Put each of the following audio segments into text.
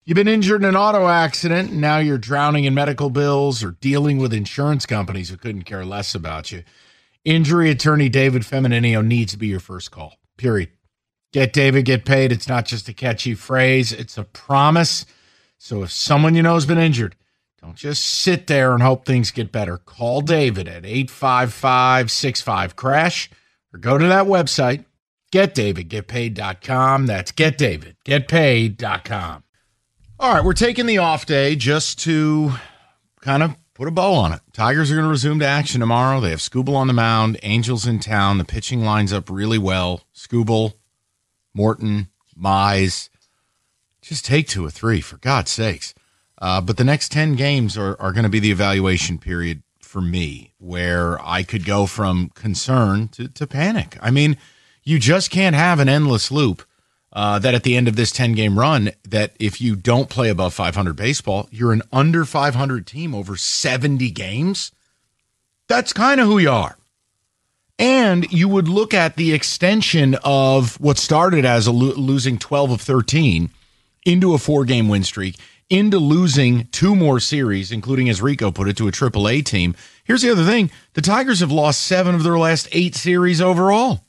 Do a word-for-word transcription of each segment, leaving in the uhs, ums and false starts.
You've been injured in an auto accident, and now you're drowning in medical bills or dealing with insurance companies who couldn't care less about you. Injury attorney David Femininio needs to be your first call, period. Get David, get paid. It's not just a catchy phrase. It's a promise. So if someone you know has been injured, don't just sit there and hope things get better. Call David at eight five five, six five, crash or go to that website, get david get paid dot com. That's get david get paid dot com. All right, we're taking the off day just to kind of put a bow on it. Tigers are going to resume to action tomorrow. They have Skubal on the mound, Angels in town. The pitching lines up really well. Skubal, Morton, Mize. Just take two or three, for God's sakes. Uh, but the next ten games are, are going to be the evaluation period for me, where I could go from concern to, to panic. I mean, you just can't have an endless loop. Uh, that at the end of this ten-game run, that if you don't play above five hundred baseball, you're an under five hundred team over seventy games. That's kind of who you are. And you would look at the extension of what started as a lo- losing twelve of thirteen into a four-game win streak, into losing two more series, including, as Rico put it, to a triple A team. Here's the other thing. The Tigers have lost seven of their last eight series overall.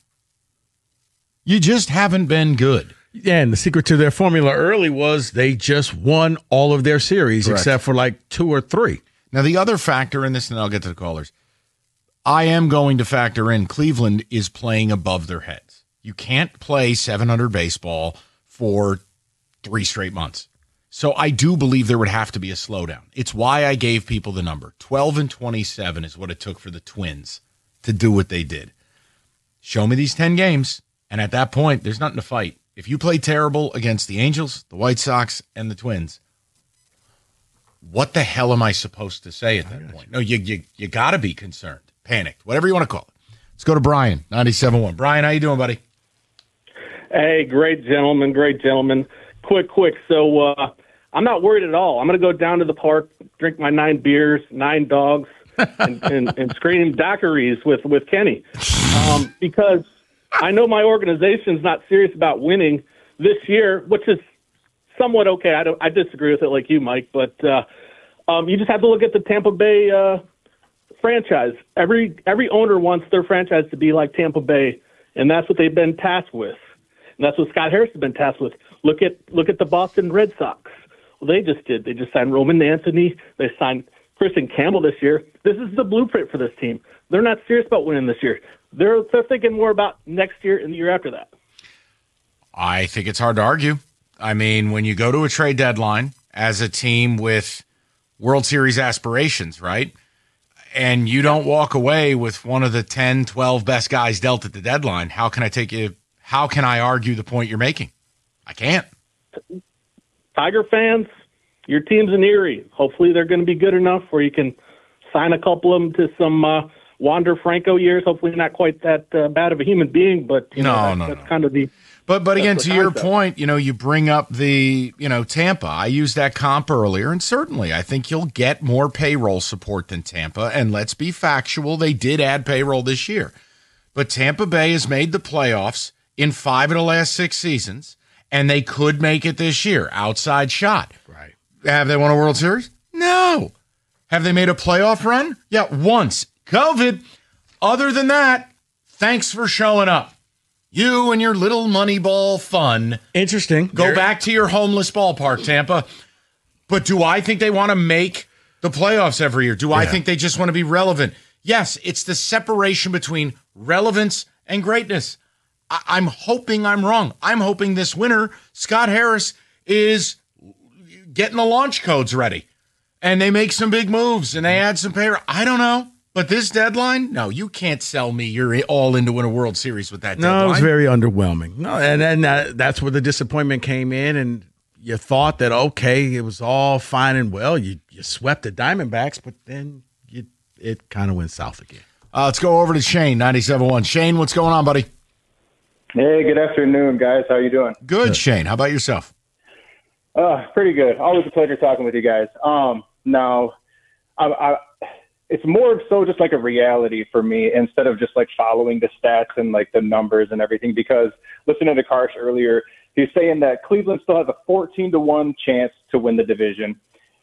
You just haven't been good. Yeah, and the secret to their formula early was they just won all of their series. Correct. Except for like two or three. Now, the other factor in this, and I'll get to the callers, I am going to factor in Cleveland is playing above their heads. You can't play seven hundred baseball for three straight months. So I do believe there would have to be a slowdown. It's why I gave people the number. twelve and twenty-seven is what it took for the Twins to do what they did. Show me these ten games. And at that point, there's nothing to fight. If you play terrible against the Angels, the White Sox, and the Twins, what the hell am I supposed to say at that point? No, you you you got to be concerned, panicked, whatever you want to call it. Let's go to Brian, ninety-seven point one. Brian, how you doing, buddy? Hey, great gentleman, great gentleman. Quick, quick. So uh, I'm not worried at all. I'm going to go down to the park, drink my nine beers, nine dogs, and, and, and scream daiquiris with, with Kenny um, because – I know my organization's not serious about winning this year, which is somewhat okay. I don't, I disagree with it like you, Mike, but uh, um, you just have to look at the Tampa Bay uh, franchise. Every every owner wants their franchise to be like Tampa Bay, and that's what they've been tasked with. And that's what Scott Harris has been tasked with. Look at look at the Boston Red Sox. Well, they just did. They just signed Roman Anthony. They signed Kristen Campbell this year. This is the blueprint for this team. They're not serious about winning this year. They're they're thinking more about next year and the year after that. I think it's hard to argue. I mean, when you go to a trade deadline as a team with World Series aspirations, right, and you don't walk away with one of the ten, twelve best guys dealt at the deadline, how can I take you? How can I argue the point you're making? I can't. Tiger fans, your team's in Erie. Hopefully they're going to be good enough where you can sign a couple of them to some uh, – Wander Franco years, hopefully not quite that uh, bad of a human being, but you know, no, that, no, that's no. kind of the. But but again, to your point, you know, you bring up the you know Tampa. I used that comp earlier, and certainly I think you'll get more payroll support than Tampa. And let's be factual, they did add payroll this year, but Tampa Bay has made the playoffs in five of the last six seasons, and they could make it this year. Outside shot, right? Have they won a World Series? No. Have they made a playoff run? Yeah, once. COVID. Other than that, thanks for showing up. You and your little Moneyball fun. Interesting. Go Very- back to your homeless ballpark, Tampa. But do I think they want to make the playoffs every year? Do I Yeah. think they just want to be relevant? Yes, it's the separation between relevance and greatness. I- I'm hoping I'm wrong. I'm hoping this winter, Scott Harris is getting the launch codes ready. And they make some big moves and they add some pay. I don't know. But this deadline, no, you can't sell me you're all in to win a World Series with that deadline. No, it was very underwhelming. No, and then uh, that's where the disappointment came in, and you thought that, okay, it was all fine and well. You you swept the Diamondbacks, but then you, it kind of went south again. Uh, let's go over to Shane, ninety-seven point one. Shane, what's going on, buddy? Hey, good afternoon, guys. How you doing? Good, Good. Shane. How about yourself? Uh, pretty good. Always a pleasure talking with you guys. Um, now, I, I it's more so just like a reality for me instead of just like following the stats and like the numbers and everything, because listening to Karsh earlier, he He's saying that Cleveland still has a fourteen to one chance to win the division.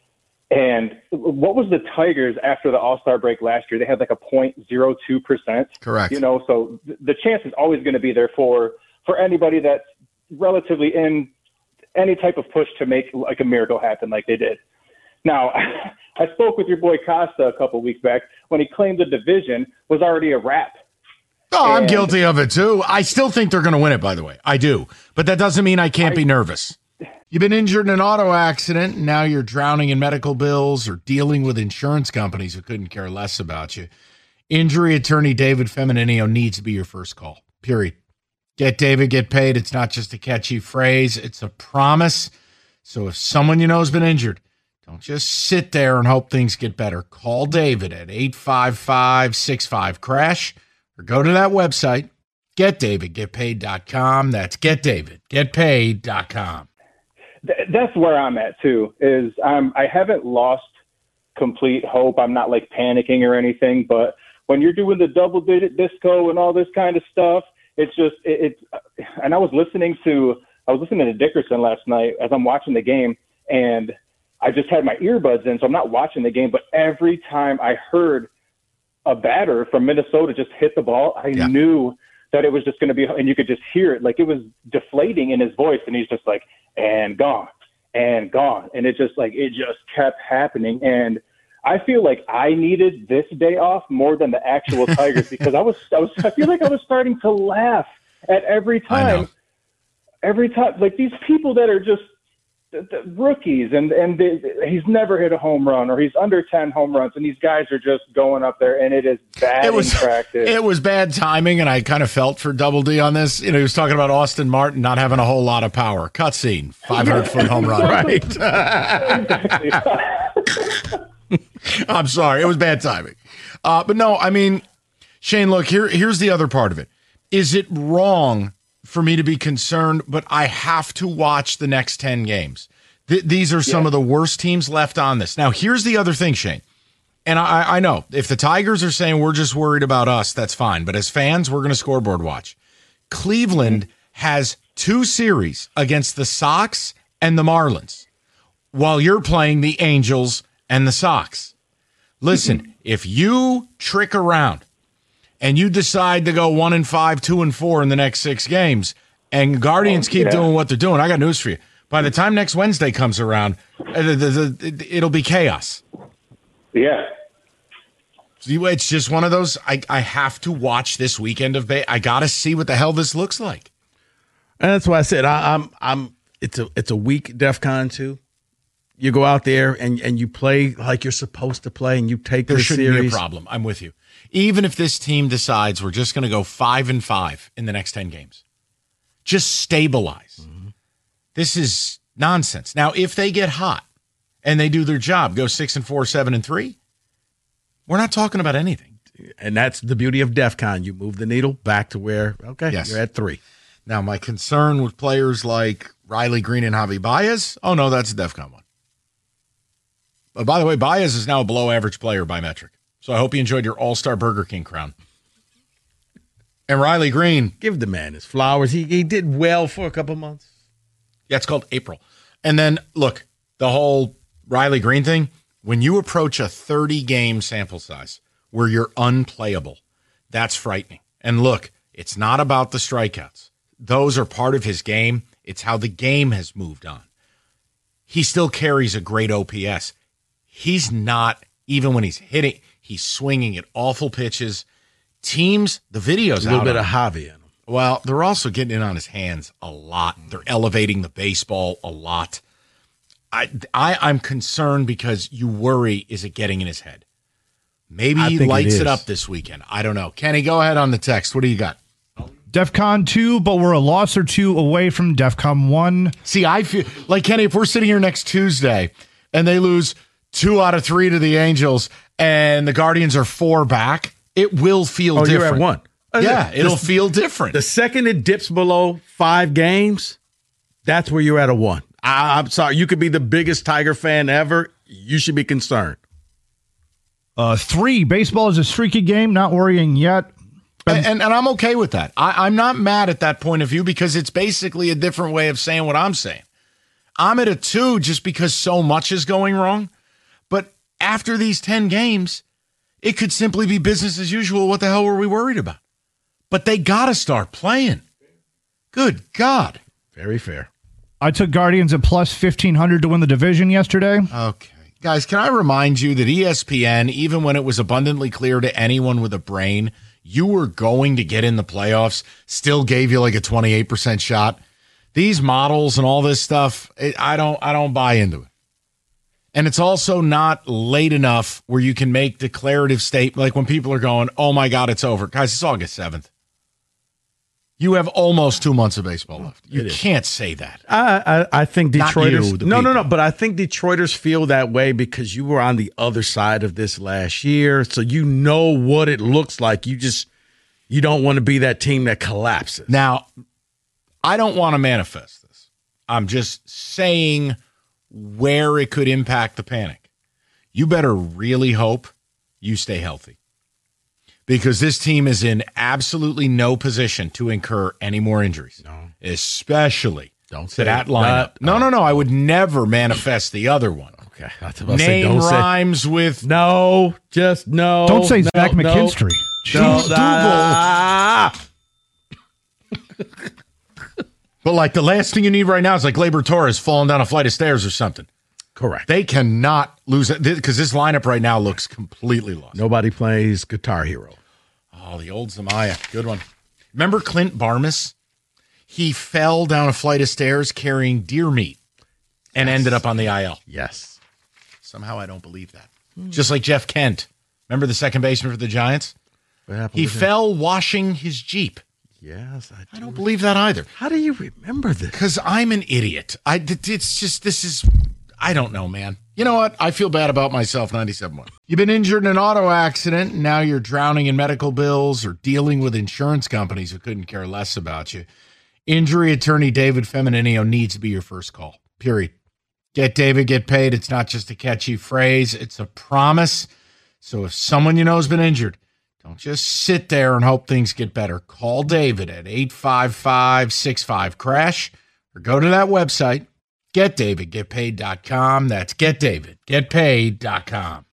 And what was the Tigers after the All-Star break last year? They had like a zero point zero two percent. Correct. You know, so the chance is always going to be there for, for anybody that's relatively in any type of push to make like a miracle happen like they did. Now, I spoke with your boy Costa a couple weeks back when he claimed the division was already a wrap. Oh, I'm And- guilty of it too. I still think they're going to win it, by the way. I do. But that doesn't mean I can't be nervous. You've been injured in an auto accident, and now you're drowning in medical bills or dealing with insurance companies who couldn't care less about you. Injury attorney David Femininio needs to be your first call, period. Get David, get paid. It's not just a catchy phrase. It's a promise. So if someone you know has been injured, don't just sit there and hope things get better. Call David at eight five five, six five, crash or go to that website, get david get paid dot com. That's get david get paid dot com. Th- that's where I'm at too, is I'm, I haven't lost complete hope. I'm not like panicking or anything, but when you're doing the double digit disco and all this kind of stuff, it's just, it, it's, and I was listening to, I was listening to Dickerson last night as I'm watching the game, and I just had my earbuds in, so I'm not watching the game, but every time I heard a batter from Minnesota just hit the ball, I Yeah. knew that it was just going to be, and you could just hear it, like it was deflating in his voice, and he's just like, and gone, and gone. And it just like, it just kept happening. And I feel like I needed this day off more than the actual Tigers because I was, I was, I feel like I was starting to laugh at every time, every time, like these people that are just the, the rookies and, and they, he's never hit a home run or he's under ten home runs. And these guys are just going up there and it is bad It was, in practice. it was bad timing, and I kind of felt for Double D on this. You know, he was talking about Austin Martin not having a whole lot of power. Cutscene, five hundred foot home run. Right. I'm sorry. It was bad timing. Uh, but no, I mean, Shane, look, here, here's the other part of it. Is it wrong for me to be concerned, but I have to watch the next ten games? Th- these are some Yeah. of the worst teams left on this. Now, here's the other thing, Shane. And I, I know if the Tigers are saying we're just worried about us, that's fine. But as fans, we're going to scoreboard watch. Cleveland has two series against the Sox and the Marlins, while you're playing the Angels and the Sox. Listen, if you trick around and you decide to go one and five, two and four in the next six games, and Guardians Oh, keep yeah. doing what they're doing, I got news for you. By the time next Wednesday comes around, uh, the, the, the, it'll be chaos. Yeah. It's just one of those. I, I have to watch this weekend of Bay. I got to see what the hell this looks like. And that's why I said I, I'm I'm it's a it's a weak DEFCON two. You go out there and, and you play like you're supposed to play, and you take There the shouldn't series. be a problem. I'm with you. Even if this team decides we're just going to go five and five in the next ten games, just stabilize. Mm-hmm. This is nonsense. Now, if they get hot and they do their job, go six and four, seven and three, we're not talking about anything. And that's the beauty of DEFCON. You move the needle back to where okay, Yes. you're at three. Now, my concern with players like Riley Green and Javi Baez, oh no, that's a DEFCON one. But by the way, Baez is now a below average player by metric. So I hope you enjoyed your All-Star Burger King crown. And Riley Green, Give the man his flowers. He he did well for a couple months. yeah, it's called April. And then, look, the whole Riley Green thing, when you approach a thirty-game sample size where you're unplayable, that's frightening. And look, it's not about the strikeouts. Those are part of his game. It's how the game has moved on. He still carries a great O P S. He's not, even when he's hitting, he's swinging at awful pitches. Teams, the video's A little out bit on of Javi in him. Well, they're also getting in on his hands a lot. They're elevating the baseball a lot. I, I, I'm concerned because you worry, is it getting in his head? Maybe I he think it lights it, is. up this weekend. I don't know. Kenny, go ahead on the text. What do you got? DEFCON two, but we're a loss or two away from DEFCON one. See, I feel like, Kenny, if we're sitting here next Tuesday and they lose two out of three to the Angels and the Guardians are four back, it will feel Oh, different. you're at one. Yeah, The- it'll feel different. The second it dips below five games, that's where you're at a one. I, I'm sorry. You could be the biggest Tiger fan ever. You should be concerned. Uh, three, baseball is a streaky game, not worrying yet. And, and, and I'm okay with that. I, I'm not mad at that point of view because it's basically a different way of saying what I'm saying. I'm at a two just because so much is going wrong. But after these ten games, it could simply be business as usual. What the hell were we worried about? But they got to start playing. Good God. Very fair. I took Guardians at plus fifteen hundred to win the division yesterday. Okay. Guys, can I remind you that E S P N, even when it was abundantly clear to anyone with a brain, you were going to get in the playoffs, still gave you like a twenty-eight percent shot. These models and all this stuff, it, I don't I don't buy into it. And it's also not late enough where you can make declarative statements, like when people are going, oh my God, it's over. Guys, it's August seventh. You have almost two months of baseball left. You can't say that. I, I, I think Not Detroiters. you, the no, no, people. no. But I think Detroiters feel that way because you were on the other side of this last year, so you know what it looks like. You just you don't want to be that team that collapses. Now, I don't want to manifest this. I'm just saying where it could impact the panic. You better really hope you stay healthy. Because this team is in absolutely no position to incur any more injuries. No. Especially Don't to say that it. lineup. Not- no, no, no. I would never manifest the other one. Okay, I was about to say, Name don't say rhymes with no. Just no. Don't say no, Zach no. McKinstry. No, Jeez, ah. But like the last thing you need right now is like Gleyber Torres falling down a flight of stairs or something. Correct. They cannot lose it because this lineup right now looks completely lost. Nobody plays Guitar Hero. Oh, the old Zamaya. Good one. Remember Clint Barmas? He fell down a flight of stairs carrying deer meat and ended up on the I L. Yes. Somehow I don't believe that. Just like Jeff Kent. Remember the second baseman for the Giants? What happened He with him? fell washing his Jeep. Yes, I, do. I don't believe that either. How do you remember this? Because I'm an idiot. I, it's just, this is, I don't know, man. You know what? I feel bad about myself, ninety-seven point one. You've been injured in an auto accident, and now you're drowning in medical bills or dealing with insurance companies who couldn't care less about you. Injury attorney David Femininio needs to be your first call, period. Get David, get paid. It's not just a catchy phrase. It's a promise. So if someone you know has been injured, don't just sit there and hope things get better. Call David at eight five five, six five, crash or go to that website, get david get paid dot com. That's get david get paid dot com.